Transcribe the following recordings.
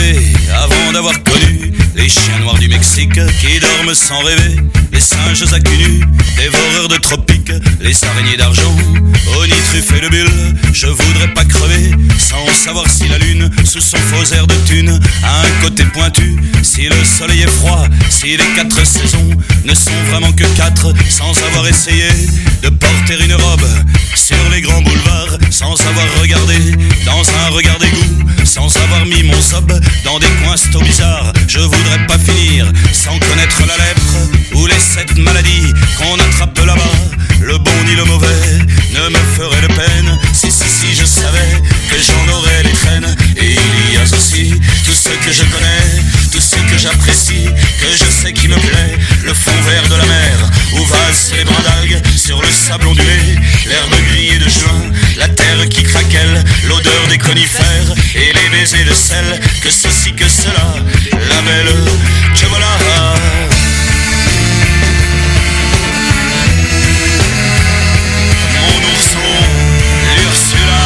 crever avant d'avoir connu les chiens noirs du Mexique qui dorment sans rêver, les singes à cul nu, dévoreurs de tropiques, les araignées d'argent, onitruffes et de bulles. Je voudrais pas crever sans savoir si la lune, sous son faux air de thune, a un côté pointu, si le soleil est froid, si les 4 saisons ne sont vraiment que 4, sans avoir essayé de porter une robe sur les grands boulevards, sans avoir regardé dans un regard d'égout, sans avoir mis mon sob dans des coins sto bizarres. Je voudrais pas finir sans connaître la lèpre ou les 7 maladies qu'on attrape là-bas. Le bon ni le mauvais ne me ferait de peine si je savais que j'en aurais les traînes. Et il y a aussi tout ce que je connais, tout ce que j'apprécie, que je sais qui me plaît, le fond vert de la mer où valsent les brins d'algues sur le sable ondulé, l'herbe grillée de juin, la terre qui craquelle, l'odeur des conifères et les baisers de sel, que ceci que cela, la belle que voilà. Mon ourson, l'Ursula.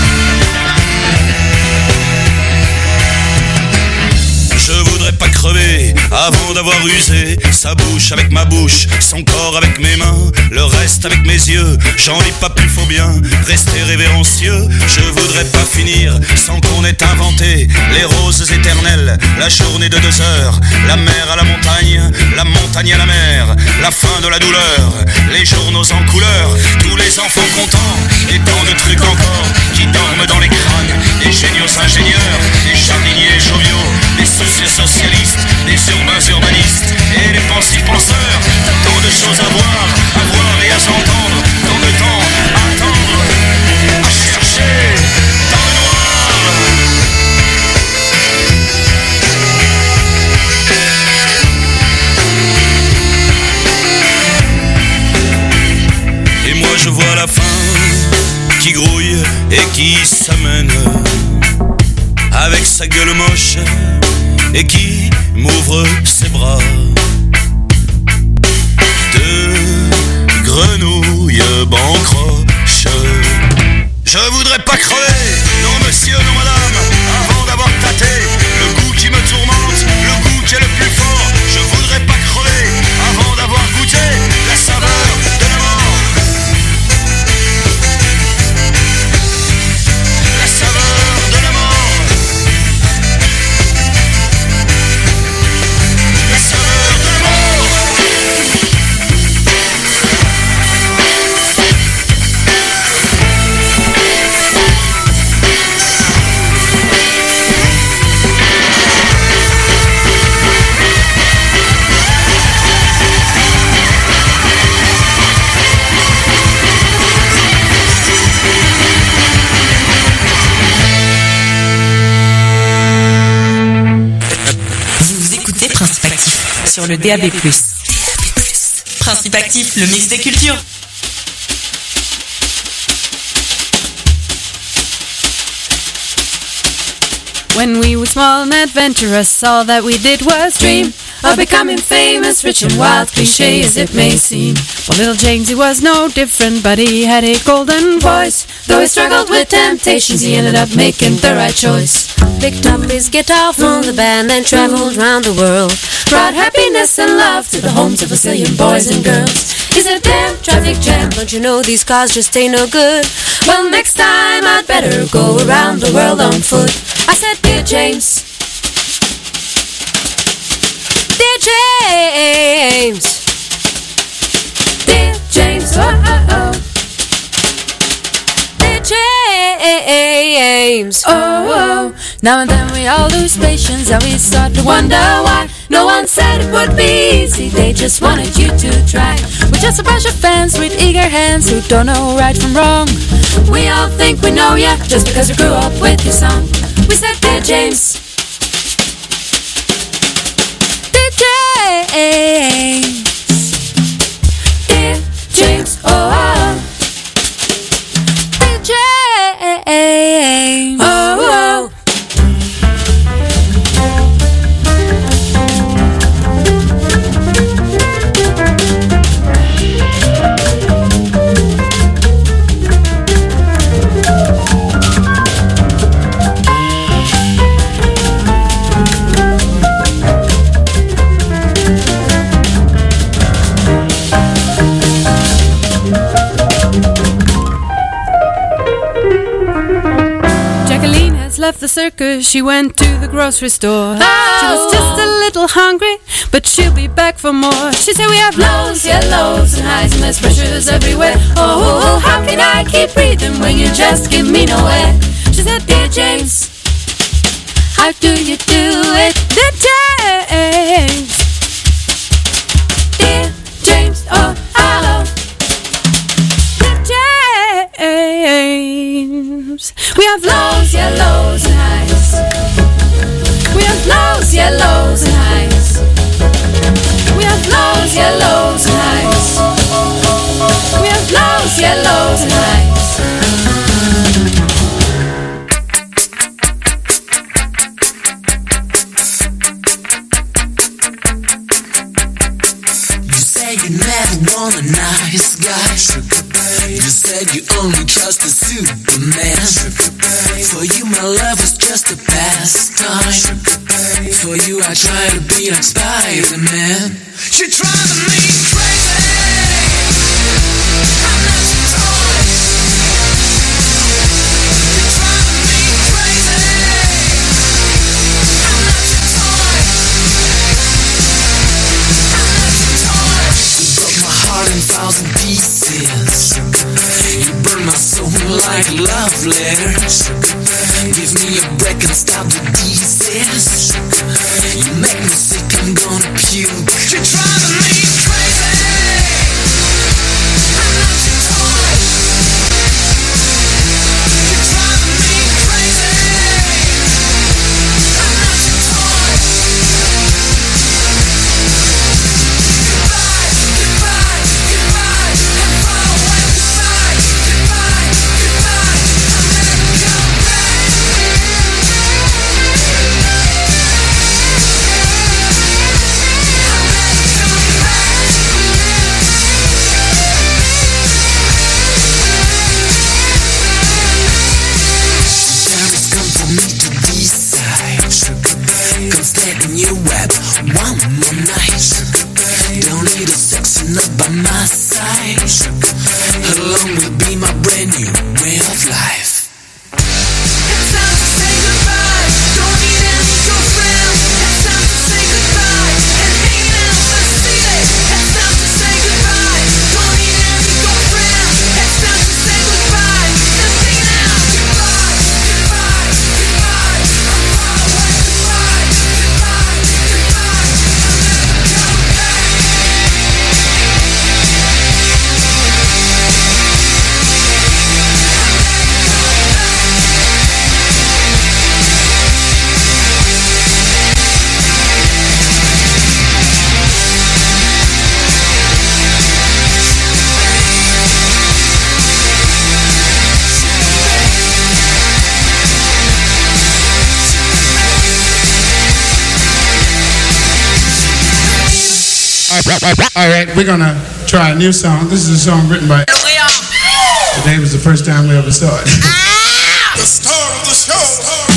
Je voudrais pas crever avant d'avoir usé sa bouche avec ma bouche, son corps avec mes mains, le reste avec mes yeux. J'en dis pas plus, faut bien rester révérencieux. Je voudrais pas finir sans qu'on ait inventé les roses éternelles, la journée de 2 heures, la mer à la montagne à la mer, la fin de la douleur, les journaux en couleur, tous les enfants contents, et tant de trucs encore qui dorment dans les crânes des géniaux ingénieurs, des jardiniers joviaux, des socialistes, des urbains urbanistes et les pensifs penseurs. Tant de choses à voir et à s'entendre, tant de temps à attendre, à chercher dans le noir. Et moi je vois la faim qui grouille et qui s'amène avec sa gueule moche et qui m'ouvre ses bras. 2 grenouilles bancroches. Je voudrais pas crever, non monsieur, non madame, avant d'avoir tâté le goût qui me tourmente, le goût qui est le plus fort. Je voudrais pas crever avant d'avoir goûté la saveur de la mort. La saveur de la mort. La saveur de la mort. Principe Actif sur le DAB+. Principe Actif, le mix des cultures. When we were small and adventurous, all that we did was dream of becoming famous, rich and wild, cliché as it may seem. Well, little James, he was no different, but he had a golden voice. Though he struggled with temptations, he ended up making the right choice. Picked up his guitar from the band and traveled round the world. Brought happiness and love to the homes of a zillion boys and girls. He's a damn traffic jam, don't you know these cars just ain't no good? Well, next time I'd better go around the world on foot. I said, dear James, dear James, dear James, oh, oh, oh. Dear James, oh, oh. Now and then we all lose patience and we start to wonder why. No one said it would be easy, they just wanted you to try. We're just a bunch of fans with eager hands who don't know right from wrong. We all think we know ya, just because we grew up with your song. We said, dear James, dear James, dear James, oh, oh. Dear James, oh, oh. kids left the circus, she went to the grocery store. She was just a little hungry, but she'll be back for more. She said we have lows, yeah, lows and highs, and there's pressures everywhere. Oh, how can I keep breathing when you just give me no air? She said, dear James, how do you do it? Dear James, dear James, oh, hello. James, we have lows, yeah, lows and highs. We have lows, yeah, lows and highs. We have lows, yeah, lows and highs. We have lows, yeah, lows and highs. You say you never want a nice guy. You said you only trust a Superman. For you my love was just a pastime. For you I try to be like Spider-Man. You're driving me crazy. I'm not your toy. You're driving me crazy. I'm not your toy. I'm not your toy. You broke my heart in 1,000 pieces. You burn my soul like love letters. Give me a break and stop the disease. You make me sick, I'm gonna puke. You're driving me crazy. I'm not your toy. You're driving me crazy. I'm not your toy. Goodbye, goodbye, goodbye. I'm far away. Goodbye, goodbye, goodbye. I'll never come back. Times come for me to decide. Come stay in your web one more night. Don't need a sexy nut by my side. Along will be my brand new way of life. It's time to say goodbye. Don't need any girlfriend. It's time to say goodbye and hang out the city. It's time to say goodbye. Don't need any girlfriend. It's time to say goodbye and hang out. Goodbye, goodbye, goodbye. I'm far away. Goodbye, goodbye, goodbye. I'll never come back. All right, we're gonna try a new song. This is a song written by. Today was the first time we ever saw it. The star of the show.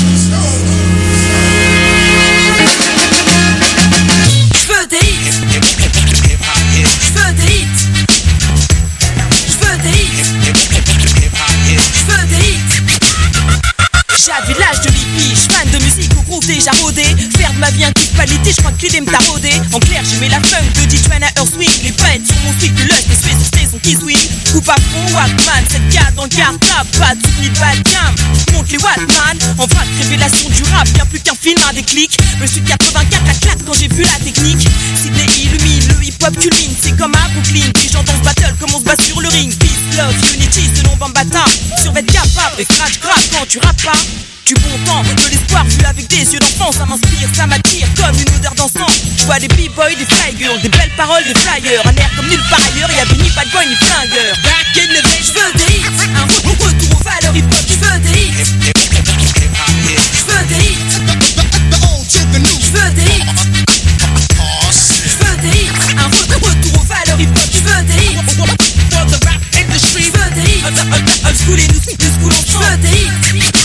J'veux des hits. J'veux des hits. J'veux des hits. J'veux des hits. J'habite l'âge de l'hippie, j'fan de musique au groupe déjà rodé. Faire de ma vie un kiff qualité, j'crois que l'idée me taraudé. En clair, j'aimais la funk de D-Train à Earthwing. Les pètes sur mon stick, le lust, les space, son kiss wing. Coupe à fond, Walkman, 7K dans le cartable. Pas de ni de bad cam, monte les Walkman. En vrac, révélation du rap, bien plus qu'un film, un déclic. Le sud 84, la claque quand j'ai vu la technique. Sydney illumine, le hip-hop culmine. C'est comme à Brooklyn, les gens dans ce battle, comme on se bat sur le ring. Peace, love, unity, selon Bambata. Survêt capable, et scratch grave quand tu rappes pas. Du bon temps, de l'espoir vu avec des yeux d'enfant. Ça m'inspire, ça m'attire comme une odeur d'encens. Je vois des b-boys, des fly girls, des belles paroles, des flyers. Un air comme nulle part ailleurs, y'a ni bad boy ni flingueur. Back in the day, j'veux des hits. Un retour aux valeurs hip-hop, j'veux des hits. J'veux des hits. J'veux des hits. J'veux des hits. Un retour aux valeurs hip-hop, j'veux des hits. For the rap industry, j'veux des hits. Old school et new school ensemble, j'veux des hits.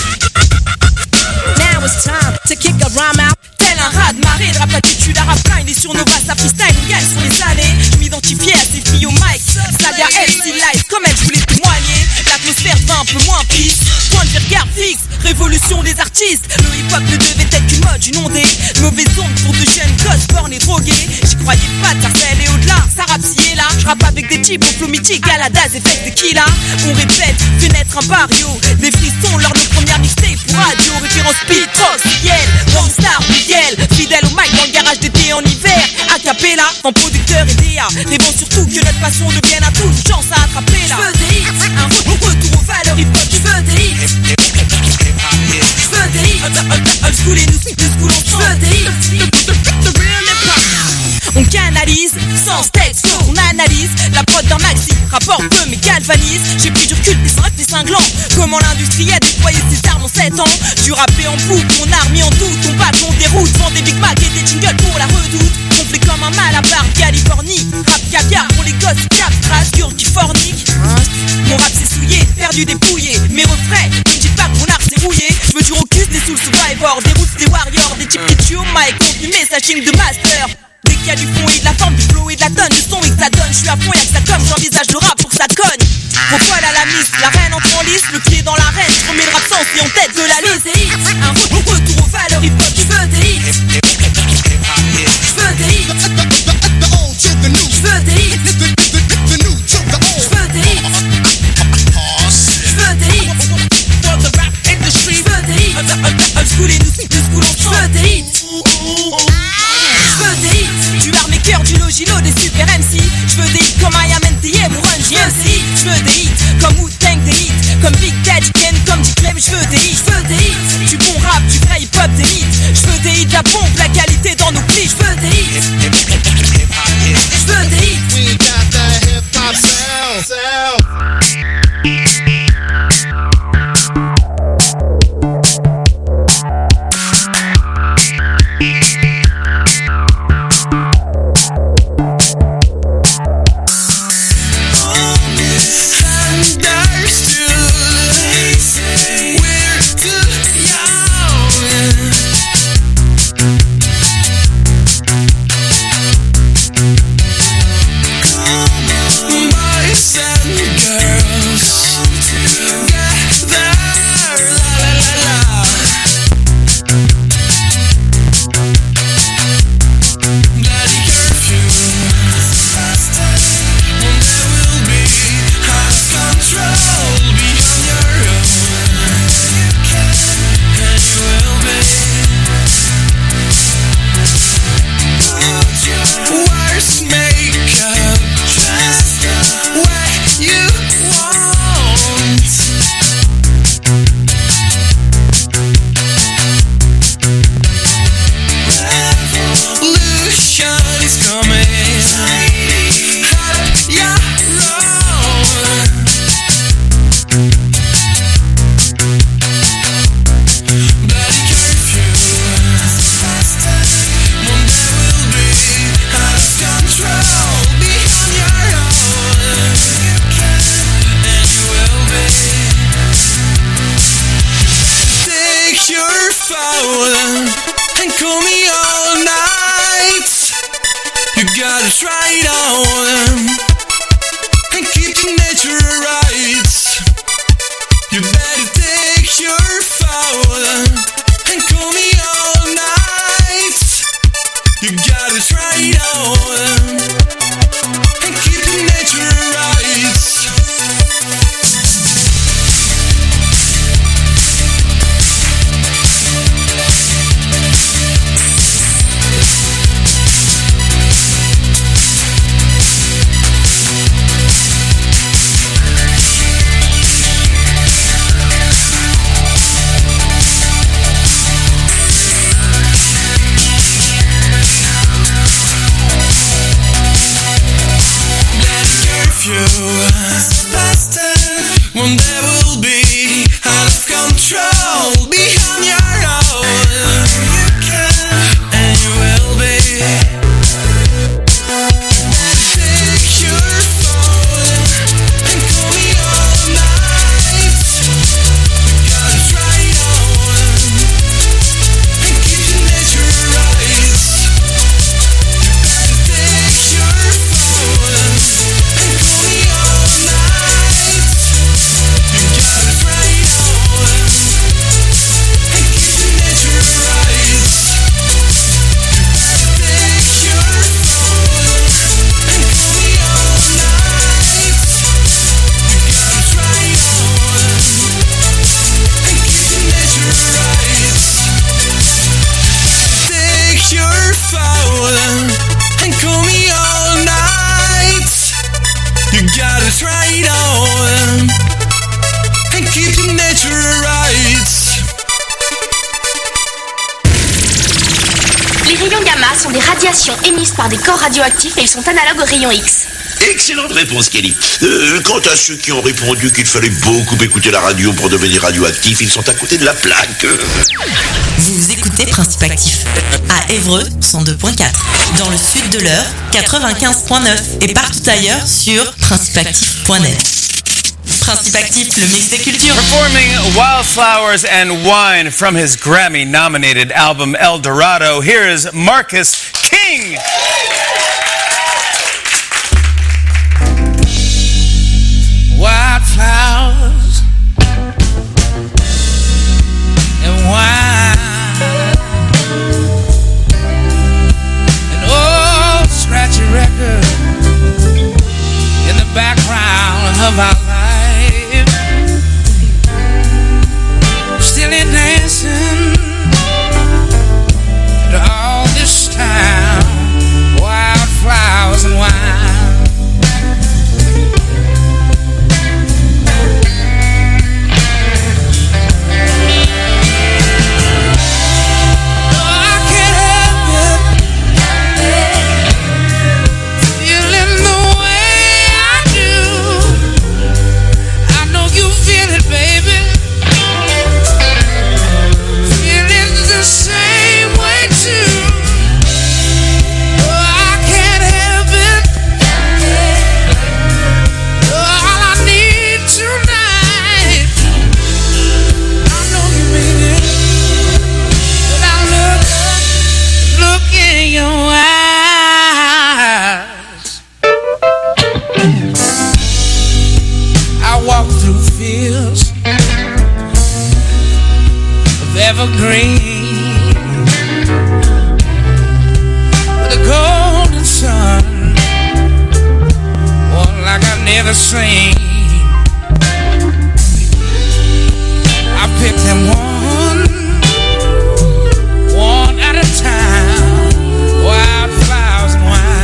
Now it's time to kick a rhyme out. Tel un rat de marée, de rap attitude à rap grind. Et sur Nova, ça freestyle, on gagne sur les années. Je m'identifiais à ces filles au mic. Saga MC Live, comme elle, je voulais témoigner. L'atmosphère devint un peu moins pisse. Point de vue regard fixe, révolution. anarchiste. Le hip-hop ne devait être qu'une mode inondée, mauvaise onde pour de jeunes gosses bornés drogués. J'y croyais pas, Tartel et au-delà, ça rappe ci et là. J'rappe avec des types au flow mythique, à la daz, effet tequila. On répète, fait naître un barrio, des frissons lors de nos premières mixtapes pour radio. Référence Pitros, Yel, Rockstar, Miguel, fidèle au mic dans le garage d'été en hiver. A cappella, en producteur et DA, rêvons surtout que notre passion devienne un tout, une chance à attraper là. J'veux des hits, un retour aux valeurs hip-hop. J'veux des hits, j'veux des hits, old school et nous school ensemble. J'veux des hits, the real hip-hop. On canalise, sans texte, on analyse la prod d'un maxi, rapporte peu mais galvanise. J'ai pris du recul, des cinglants. Comment l'industrie a déployé ses armes en 7 ans. Du rappé en boucle, mon arme en doute. On bat, on déroute, vend des Big Mac et des jingles pour la redoute. On fait comme un malabar, Californie. Rap caviar pour les gosses, cap, Strasbourg qui fornique. Mon rap s'est souillé, perdu, dépouillé. Mes refrains, ne me dites pas que mon art s'est rouillé. Je me dure au cul des Soul Survivor, des roots, des warriors, des types qui tuent au mic, contenu messaging de master. Dès qu'il y a du fond et de la forme, du flow et de la tonne, du son et que ça donne, je suis à fond, y'a que ça comme, j'envisage le rap pour que ça cogne. Pourquoi la miss, la reine entre en lice, le pied dans l'arène, je remets le rap sens et en tête de la liste. J'veux des hits, un retour aux valeurs hip-hop. J'veux des hits, j'veux des hits, j'veux des hits, j'veux des hits, j'veux des hits, for the rap industry. J'veux des hits, old school et nous school ensemble. J'veux des hits, j'veux des hits, du art maker, du logilo, des super MC. J'veux des hits comme I Am NTM ou Run GMC. J'veux des hits comme Wu-Tang, des hits comme Big Daddy Ken, comme J-Clem. J'veux des hits, du bon rap, du vrai hip-hop, des hits. J'veux des hits, la pompe, la qualité dans nos clips. J'veux des hits, j'veux des hits. We got that hip-hop sound. sont des radiations émises par des corps radioactifs et ils sont analogues aux rayons X. Excellente réponse, Kelly. Quant à ceux qui ont répondu qu'il fallait beaucoup écouter la radio pour devenir radioactif, ils sont à côté de la plaque. Vous écoutez Principe Actif à Évreux 102.4, dans le sud de l'Eure 95.9 et partout ailleurs sur principeactif.net. Principe Actif, le mix des cultures. Performing Wildflowers and Wine from his Grammy-nominated album El Dorado, here is Marcus King. Wildflowers and wine, an old scratchy record in the background of our life, still in dancing after all this time. Wildflowers and wine. Evergreen with a golden sun, one like I've never seen. I picked them one at a time. Wildflowers and wine.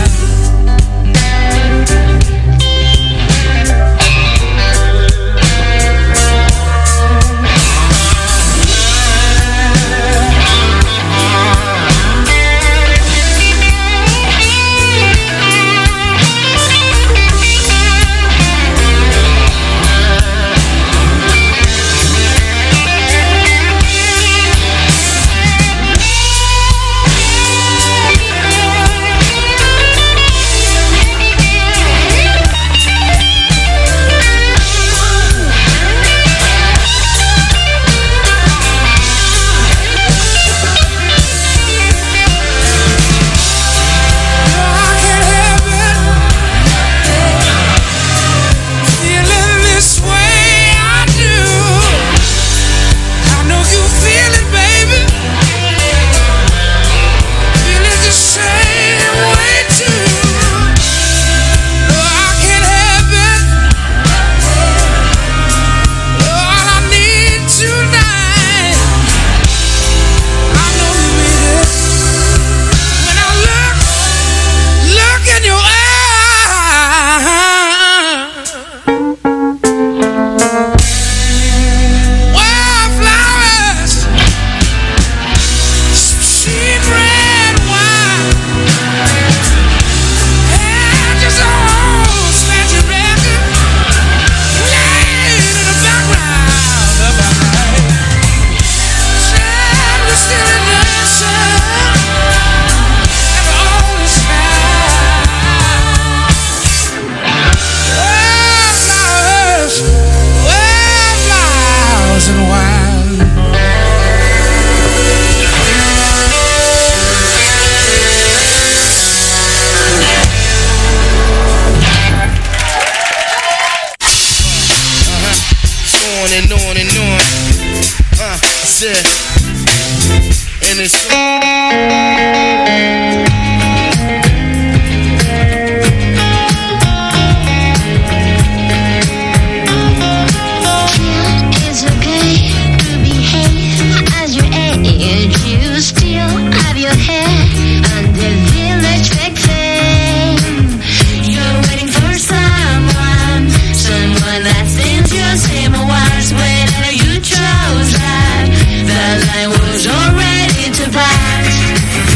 Was already to pass.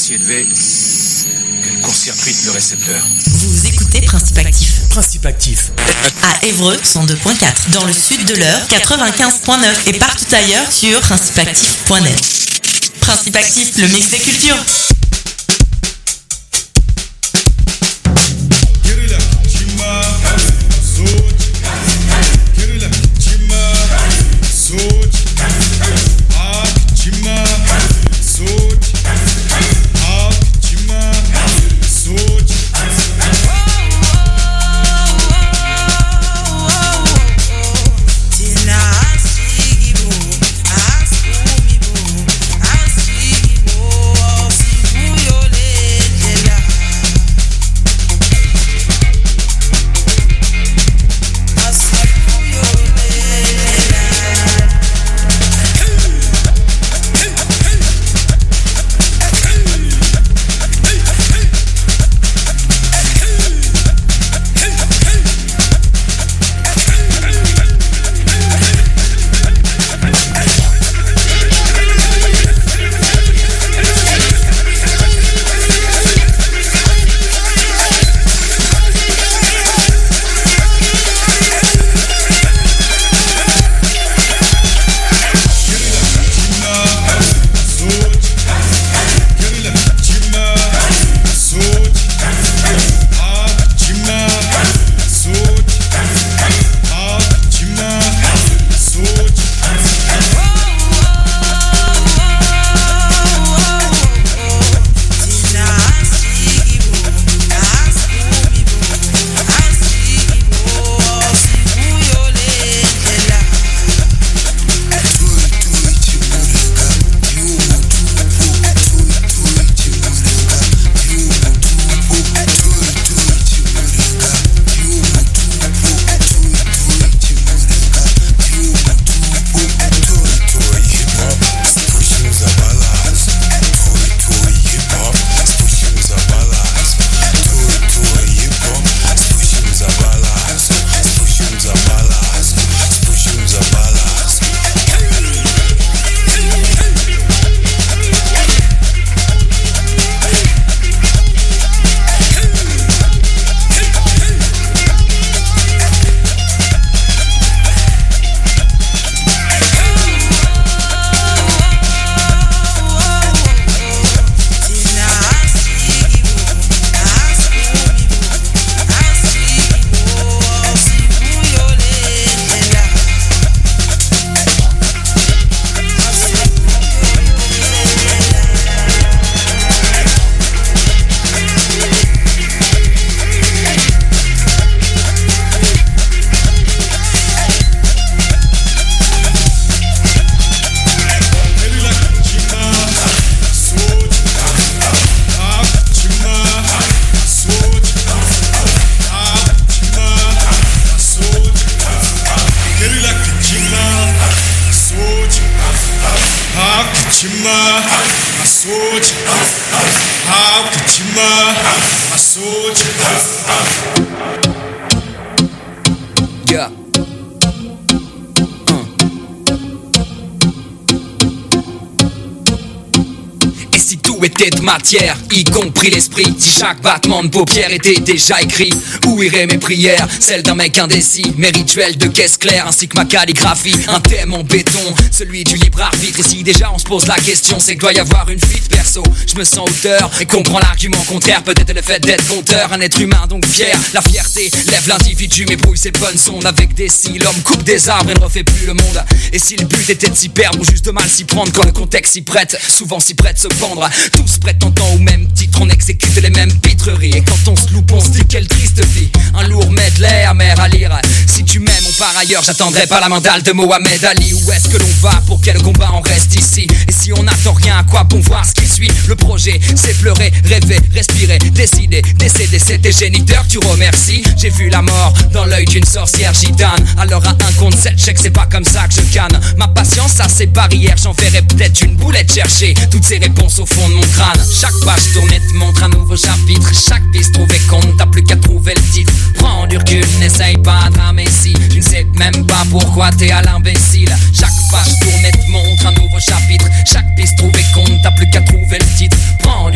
si élevé qu'elle court-circuite le récepteur. Vous écoutez Principe Actif. Principe Actif. À Évreux, 102.4. Dans le sud de l'Eure, 95.9. Et partout ailleurs sur principeactif.net. Principe Actif, le mix des cultures. Yeah. Et si tout était de matière, y compris l'esprit, si chaque battement de paupières était déjà écrit, où iraient mes prières, celles d'un mec indécis, mes rituels de caisse claire ainsi que ma calligraphie, un thème en béton, celui du libre arbitre. Ici déjà on se pose la question, c'est que doit y avoir une fuite perso. Je me sens auteur et comprends l'argument contraire, peut-être le fait d'être conteur, un être humain donc fier. La fierté lève l'individu mais brouille ses bonnes ondes. Avec des scies, l'homme coupe des arbres et ne refait plus le monde. Et si le but était de s'y perdre ou juste de mal s'y prendre, quand le contexte s'y prête, souvent s'y prête se pendre. Tous prétendant au même titre, on exécute les mêmes pitreries. Et quand on se loupe, on se dit quelle triste vie. Un lourd medley amer à lire. Si tu m'aimes ou par ailleurs, j'attendrai pas la mandale de Mohamed Ali. Où est-ce que l'on va, pour quel combat on reste ici? Et si on n'attend rien, à quoi bon voir ce qui suit? Le projet, c'est pleurer, rêver, respirer, décider, décéder, c'est tes géniteurs que tu remercies. J'ai vu la mort dans l'œil d'une sorcière gitane. Alors à 1 contre 7, je sais que c'est pas comme ça que je canne. Ma patience a ses barrières, j'enverrai peut-être une boulette chercher toutes ces réponses au fond de mon crâne. Chaque page tournée te montre un nouveau chapitre. Chaque piste trouvée compte, t'as plus qu'à trouver le titre. Prends du recul, n'essaye pas de ramer si je ne sais même pas pourquoi t'es à l'imbécile. Chaque page tournée te montre un nouveau chapitre. Chaque piste trouvée compte, t'as plus qu'à trouver le titre. Prends du recul,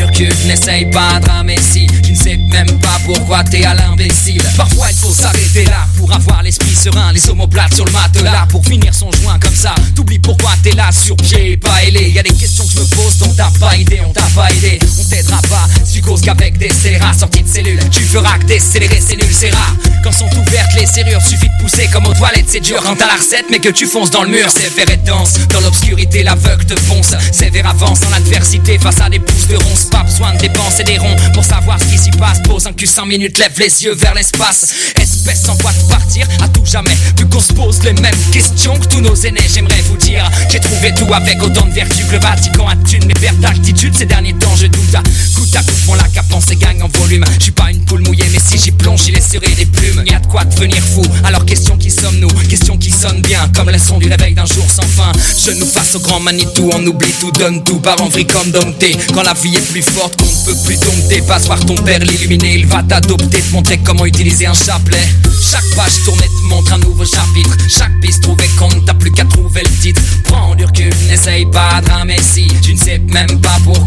n'essaye pas de ramer si tu ne sais même pas pourquoi t'es à l'imbécile. Parfois il faut s'arrêter là pour avoir l'esprit serein, les omoplates sur le matelas pour finir son joint comme ça. T'oublies pourquoi t'es là sur pied et pas ailé. Y'a des questions que je me pose dont t'as pas idée, on t'a pas aidé. On t'aidera pas si tu causes qu'avec des scélérats sortis de cellules tu feras que décélérer, c'est nul, c'est rare. Quand sont ouvertes les serrures, suffit de pousser comme aux toilettes, c'est dur. Quand t'as la recette mais que tu fonces dans le mur, sévère et dense. Dans l'obscurité l'aveugle te fonce. Sévère avance dans l'adversité face à des pousses de ronces. Pas besoin de dépenser des ronds pour savoir ce qui s'y passe. Pose un cul 100 minutes, lève les yeux vers l'espace. Espèce en voie de partir à tout jamais. Vu qu'on se pose les mêmes questions que tous nos aînés, j'aimerais vous dire j'ai trouvé tout avec autant de vertu que le Vatican a thune. Mais perte d'altitude ces derniers temps je doute. Coup à coup mon lac à penser gagne en volume. Je suis pas une poule mouillée mais si j'y plonge j'y laisserai des plumes. Y a de quoi devenir fou. Alors question qui sommes-nous? Question qui sonne bien comme le son du réveil d'un jour sans fin. Genoux face au grand Manitou, on oublie tout, donne tout, part en vrille comme dompté. Quand la vie est plus forte qu'on ne peut plus dompter, passe par ton père l'illuminé, il va t'adopter, te montrer comment utiliser un chapelet. Chaque page tournée te montre un nouveau chapitre. Chaque piste trouvée compte, t'as plus qu'à trouver le titre. Prends du recul, n'essaye pas de ramer si tu ne sais même pas pourquoi